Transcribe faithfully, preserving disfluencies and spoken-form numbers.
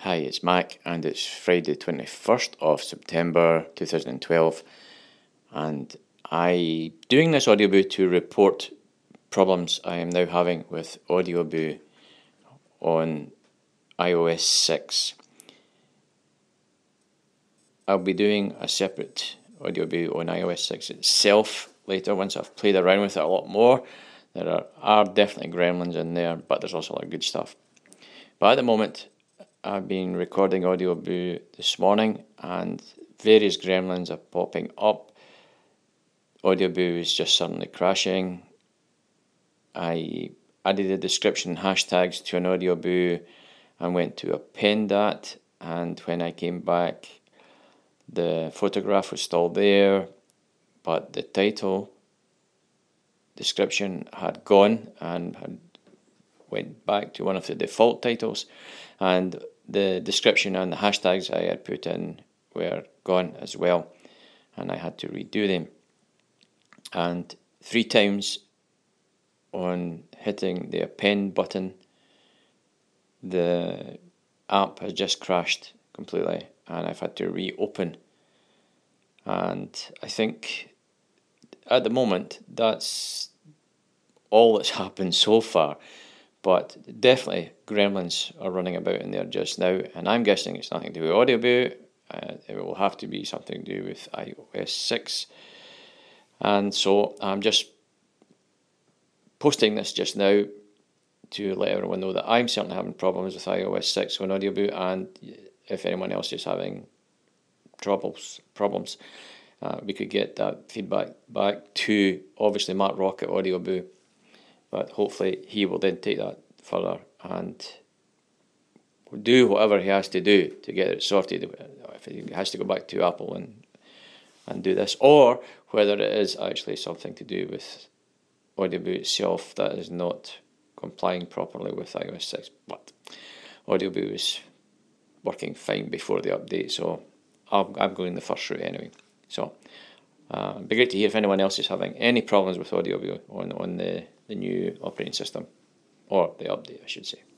Hi, it's Mac, and it's Friday twenty-first of September two thousand twelve, and I'm doing this Audioboo to report problems I am now having with Audioboo on i O S six. I'll be doing a separate Audioboo on i O S six itself later once I've played around with it a lot more. There are, are definitely gremlins in there, but there's also a lot of good stuff. But at the moment, I've been recording Audioboo this morning and various gremlins are popping up. Audioboo is just suddenly crashing. I added a description hashtags to an Audioboo and went to append that, and when I came back the photograph was still there, but the title description had gone and had went back to one of the default titles, and the description and the hashtags I had put in were gone as well, and I had to redo them. And three times on hitting the append button, the app has just crashed completely and I've had to reopen. And I think at the moment that's all that's happened so far. But definitely gremlins are running about in there just now, and I'm guessing it's nothing to do with Audioboo. Uh, it will have to be something to do with i O S six. And so I'm just posting this just now to let everyone know that I'm certainly having problems with i O S six on Audioboo, and if anyone else is having troubles, problems, uh, we could get that feedback back to obviously Mark Rock at Audioboo. But hopefully he will then take that further and do whatever he has to do to get it sorted. If he has to go back to Apple and and do this, or whether it is actually something to do with Audioboo itself that is not complying properly with i O S six. But Audioboo is working fine before the update, so I'm, I'm going the first route anyway. So uh, it'd be great to hear if anyone else is having any problems with Audioboo on, on the, the new operating system, or the update I should say.